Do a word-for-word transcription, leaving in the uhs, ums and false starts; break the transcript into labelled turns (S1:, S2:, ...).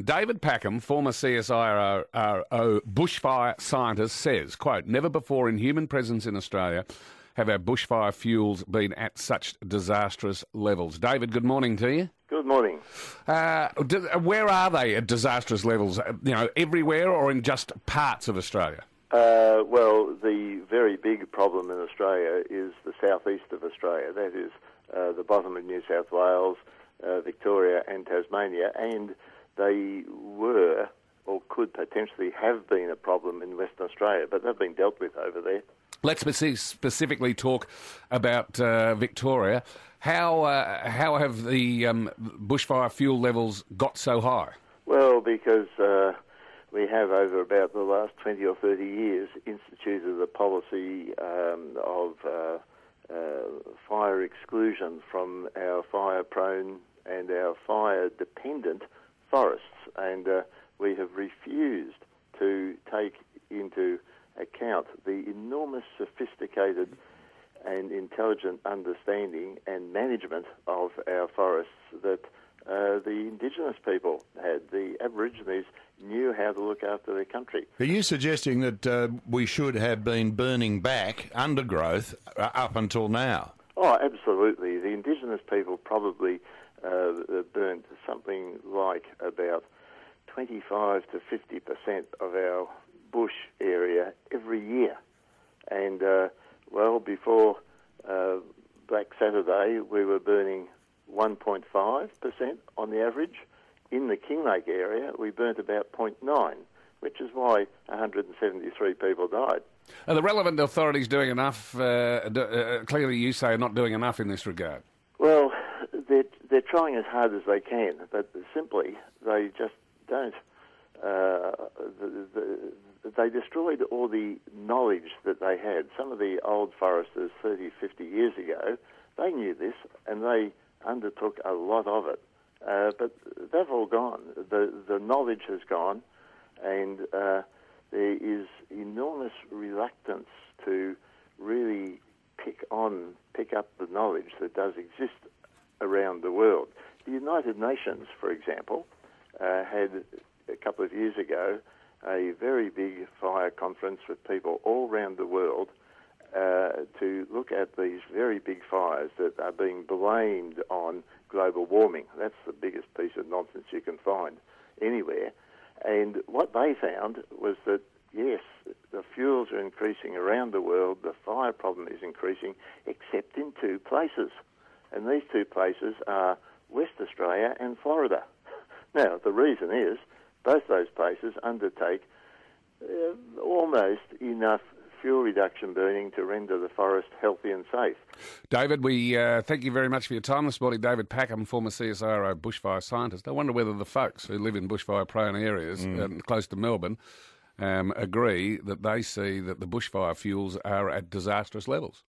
S1: David Packham, former C S I R O bushfire scientist, says, quote, "Never before in human presence in Australia have our bushfire fuels been at such disastrous levels." David, good morning to you.
S2: Good morning.
S1: Uh, d- where are they at disastrous levels? You know, everywhere or in just parts of Australia?
S2: Uh, well, the very big problem in Australia is the southeast of Australia. That is uh, the bottom of New South Wales, uh, Victoria and Tasmania, and they were or could potentially have been a problem in Western Australia, but they've been dealt with over there.
S1: Let's speci- specifically talk about uh, Victoria. How uh, how have the um, bushfire fuel levels got so high?
S2: Well, because uh, we have over about the last twenty or thirty years instituted a policy um, of uh, uh, fire exclusion from our fire-prone and our fire-dependent forests, and uh, we have refused to take into account the enormous sophisticated and intelligent understanding and management of our forests that uh, the Indigenous people had. The Aborigines knew how to look after their country.
S3: Are you suggesting that uh, we should have been burning back undergrowth uh, up until now?
S2: Oh, absolutely. The Indigenous people probably uh, burnt something like about twenty-five to fifty percent of our bush area every year. And, uh, well, before uh, Black Saturday, we were burning one point five percent on the average. In the Kinglake area, we burnt about zero point nine, which is why one hundred seventy-three people died.
S1: Are the relevant authorities doing enough? Uh, do, uh, clearly, you say are not doing enough in this regard.
S2: Well, they're, they're trying as hard as they can, but simply they just don't. Uh, the, the, they destroyed all the knowledge that they had. Some of the old foresters thirty, fifty years ago, they knew this and they undertook a lot of it. Uh, but they've all gone. The, the knowledge has gone, and uh, there is enormous reluctance to really pick on, pick up the knowledge that does exist around the world. The United Nations, for example, uh, had a couple of years ago a very big fire conference with people all around the world uh, to look at these very big fires that are being blamed on global warming. That's the biggest piece of nonsense you can find anywhere. And what they found was that, yes, the fuels are increasing around the world, the fire problem is increasing, except in two places. And these two places are West Australia and Florida. Now, the reason is both those places undertake uh, almost enough fuel reduction burning to render the forest healthy and safe.
S1: David, we uh, thank you very much for your time this morning. David Packham, former C S I R O bushfire scientist. I wonder whether the folks who live in bushfire-prone areas mm. uh, close to Melbourne um, agree that they see that the bushfire fuels are at disastrous levels.